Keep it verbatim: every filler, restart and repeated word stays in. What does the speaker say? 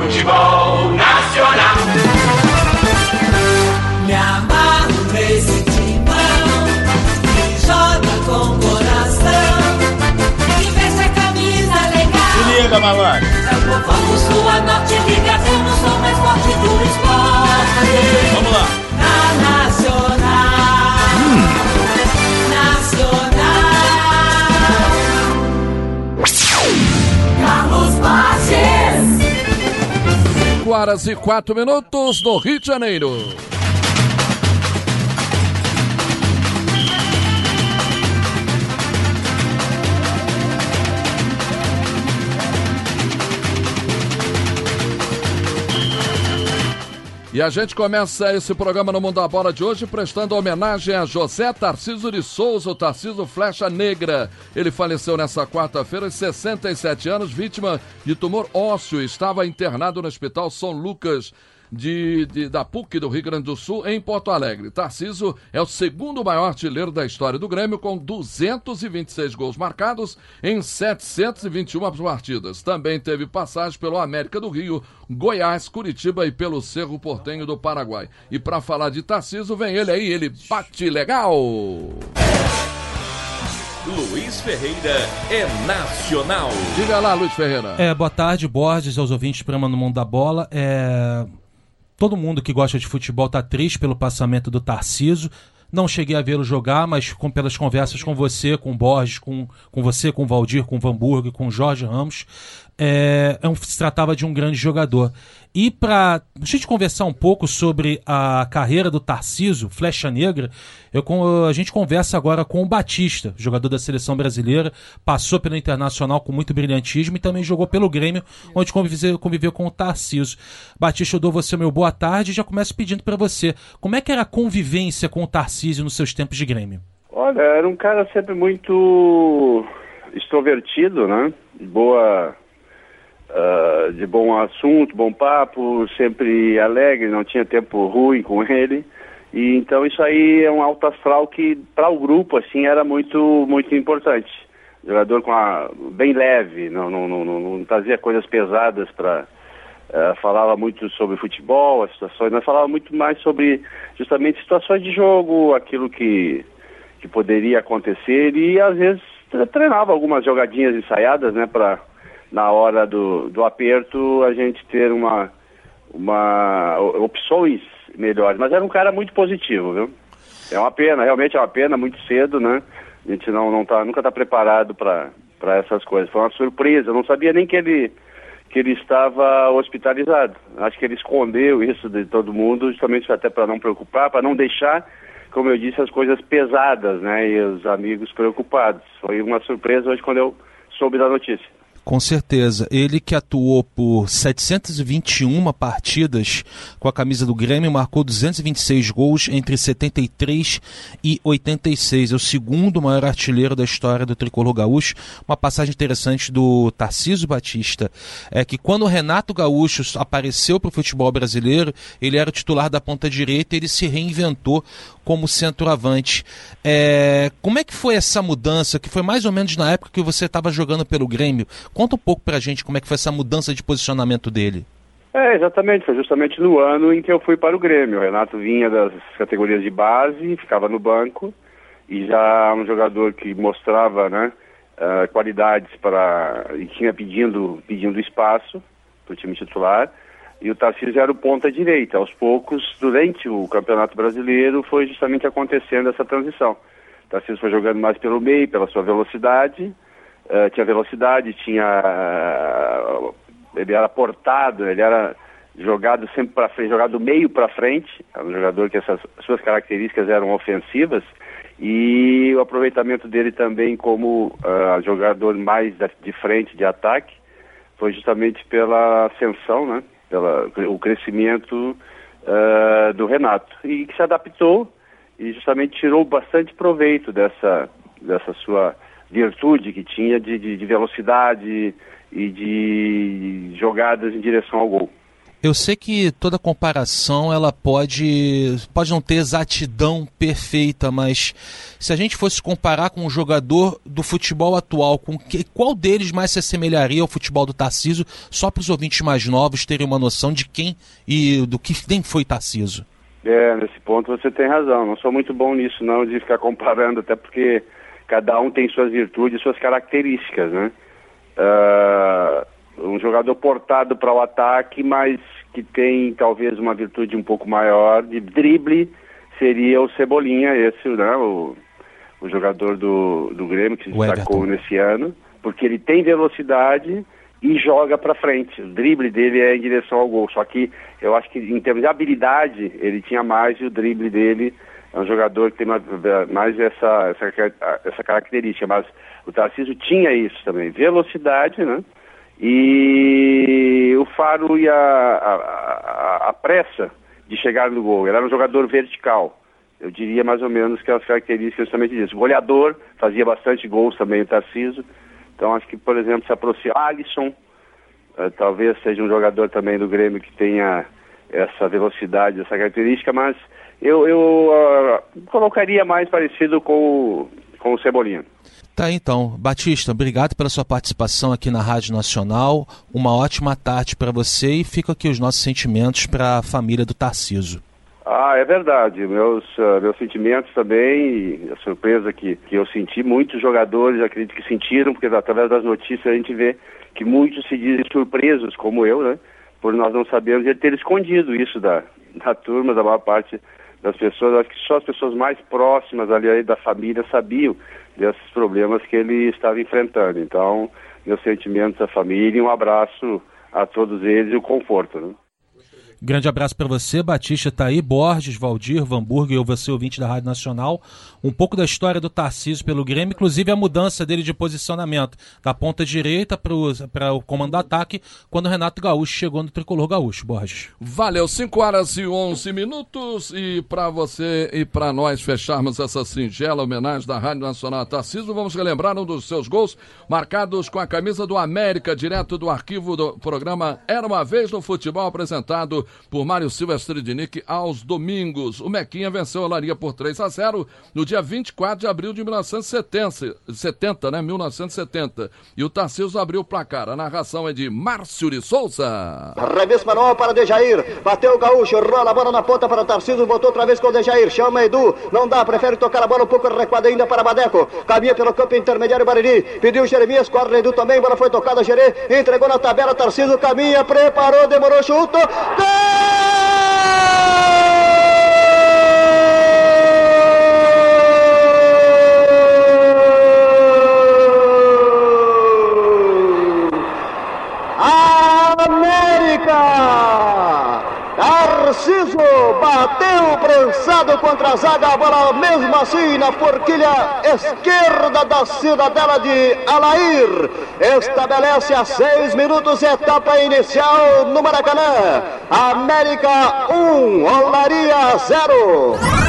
futebol nacional. Me amarro nesse timão que joga com coração, que veste a camisa legal. Se liga, malandro. É o povão do sul a norte, ligadão, sou mais forte do esporte. Vamos lá. Na Nacional. Hum. Carlos Borges. cinco horas e quatro minutos no Rio de Janeiro. E a gente começa esse programa no Mundo da Bola de hoje prestando homenagem a José Tarcísio de Souza, o Tarcísio Flecha Negra. Ele faleceu nessa quarta-feira aos sessenta e sete anos, vítima de tumor ósseo. Estava internado no Hospital São Lucas de, de, da P U C do Rio Grande do Sul, em Porto Alegre. Tarcísio é o segundo maior artilheiro da história do Grêmio, com duzentos e vinte e seis gols marcados em setecentas e vinte e uma partidas. Também teve passagem pelo América do Rio, Goiás, Curitiba e pelo Cerro Porteño do Paraguai. E para falar de Tarcísio, vem ele aí, ele bate legal! Luiz Ferreira é nacional. Diga lá, Luiz Ferreira. É, boa tarde, Borges, aos ouvintes do programa No Mundo da Bola. É... Todo mundo que gosta de futebol está triste pelo passamento do Tarcísio. Não cheguei a vê-lo jogar, mas com, pelas conversas com você, com o Borges, com, com você, com o Valdir, com o Van Burg, com o Jorge Ramos, é, é um, se tratava de um grande jogador. E para a gente conversar um pouco sobre a carreira do Tarcísio, Flecha Negra, eu, a gente conversa agora com o Batista, jogador da Seleção Brasileira, passou pelo Internacional com muito brilhantismo e também jogou pelo Grêmio, onde conviveu, conviveu com o Tarcísio. Batista, eu dou você meu boa tarde e já começo pedindo para você, como é que era a convivência com o Tarcísio nos seus tempos de Grêmio? Olha, era um cara sempre muito extrovertido, né? Boa... Uh, de bom assunto, bom papo, sempre alegre, não tinha tempo ruim com ele, e então isso aí é um alto astral que para o grupo assim era muito muito importante. Jogador com a, bem leve, não, não, não, não, não trazia coisas pesadas para uh, falava muito sobre futebol, as situações, mas falava muito mais sobre justamente situações de jogo, aquilo que, que poderia acontecer, e às vezes treinava algumas jogadinhas ensaiadas, né, para na hora do, do aperto, a gente ter uma, uma opções melhores. Mas era um cara muito positivo, viu? É uma pena, realmente é uma pena, muito cedo, né? A gente não, não tá, nunca está preparado para essas coisas. Foi uma surpresa, eu não sabia nem que ele, que ele estava hospitalizado. Acho que ele escondeu isso de todo mundo, justamente até para não preocupar, para não deixar, como eu disse, as coisas pesadas, né? E os amigos preocupados. Foi uma surpresa hoje quando eu soube da notícia. Com certeza. Ele que atuou por setecentas e vinte e uma partidas com a camisa do Grêmio, marcou duzentos e vinte e seis gols entre setenta e três e oitenta e seis. É o segundo maior artilheiro da história do tricolor gaúcho. Uma passagem interessante do Tarcísio Batista é que quando o Renato Gaúcho apareceu para o futebol brasileiro, ele era o titular da ponta direita e ele se reinventou como centroavante. É... Como é que foi essa mudança, que foi mais ou menos na época que você estava jogando pelo Grêmio? Conta um pouco pra gente como é que foi essa mudança de posicionamento dele. É, exatamente, foi justamente no ano em que eu fui para o Grêmio. O Renato vinha das categorias de base, ficava no banco, e já um jogador que mostrava, né, uh, qualidades para... e tinha pedindo, pedindo espaço para o time titular, e o Tarcísio era o ponta direita. Aos poucos, durante o Campeonato Brasileiro, foi justamente acontecendo essa transição. O Tarcísio foi jogando mais pelo meio, pela sua velocidade. Uh, tinha velocidade, tinha uh, ele era portado, ele era jogado sempre para frente, jogado do meio para frente, era um jogador que essas suas características eram ofensivas, e o aproveitamento dele também como uh, jogador mais de frente, de ataque, foi justamente pela ascensão, né, pela, o crescimento uh, do Renato, e que se adaptou e justamente tirou bastante proveito dessa, dessa sua virtude que tinha de, de, de velocidade e de jogadas em direção ao gol. Eu sei que toda comparação ela pode, pode não ter exatidão perfeita, mas se a gente fosse comparar com um jogador do futebol atual, com que, qual deles mais se assemelharia ao futebol do Tarcísio, só para os ouvintes mais novos terem uma noção de quem e do que nem foi Tarcísio? É, nesse ponto você tem razão. Não sou muito bom nisso não, de ficar comparando, até porque cada um tem suas virtudes e suas características, né? Uh... Um jogador portado para o ataque, mas que tem talvez uma virtude um pouco maior de drible, seria o Cebolinha, esse, né, o, o jogador do, do Grêmio que se destacou nesse ano, porque ele tem velocidade e joga para frente. O drible dele é em direção ao gol, só que eu acho que em termos de habilidade ele tinha mais, e o drible dele é um jogador que tem mais, mais essa, essa, essa característica, mas o Tarcísio tinha isso também, velocidade, né? E o faro e a, a, a, a pressa de chegar no gol. Ele era um jogador vertical. Eu diria mais ou menos que as características justamente disso. Goleador, fazia bastante gols também o Tarcísio. Então acho que, por exemplo, se aproxima Alisson, uh, talvez seja um jogador também do Grêmio que tenha essa velocidade, essa característica, mas eu, eu uh, colocaria mais parecido com o, com o Cebolinha. Tá, então. Batista, obrigado pela sua participação aqui na Rádio Nacional. Uma ótima tarde para você e fica aqui os nossos sentimentos para a família do Tarcísio. Ah, é verdade. Meus, uh, meus sentimentos também, e a surpresa que, que eu senti, muitos jogadores acredito que sentiram, porque através das notícias a gente vê que muitos se dizem surpresos, como eu, né? Por nós não sabermos ele ter escondido isso da, da turma, da maior parte das pessoas. Acho que só as pessoas mais próximas ali aí da família sabiam desses problemas que ele estava enfrentando. Então, meus sentimentos à família e um abraço a todos eles e o conforto, né? Grande abraço para você, Batista tá aí, Borges, Valdir, Vanburgo e eu, você ouvinte da Rádio Nacional. Um pouco da história do Tarcísio pelo Grêmio, inclusive a mudança dele de posicionamento da ponta direita para o comando do ataque, quando o Renato Gaúcho chegou no Tricolor Gaúcho. Borges. Valeu, cinco horas e onze minutos, e para você e para nós fecharmos essa singela homenagem da Rádio Nacional a Tarcísio, vamos relembrar um dos seus gols marcados com a camisa do América, direto do arquivo do programa Era Uma Vez no Futebol, apresentado por Mário Silva Stridnick aos domingos. O Mequinha venceu a Olaria por três a zero no dia vinte e quatro de abril de mil novecentos e setenta, né? mil novecentos e setenta. E o Tarcísio abriu o placar. A narração é de Márcio de Souza. Revisto manual para Dejair. Bateu o Gaúcho, rola a bola na ponta para o Tarcísio, botou outra vez com o Dejair. Chama Edu. Não dá, prefere tocar a bola um pouco recuada ainda para Badeco. Caminha pelo campo intermediário Bariri. Pediu Jeremias, corre Edu também. Bola foi tocada, Gerê. Entregou na tabela, Tarcísio caminha, preparou, demorou, chutou. Gol! Tarcísio bateu prensado contra a zaga, a bola mesmo assim na forquilha esquerda da cidadela de Alair. Estabelece a seis minutos, etapa inicial no Maracanã. América um, Olaria zero.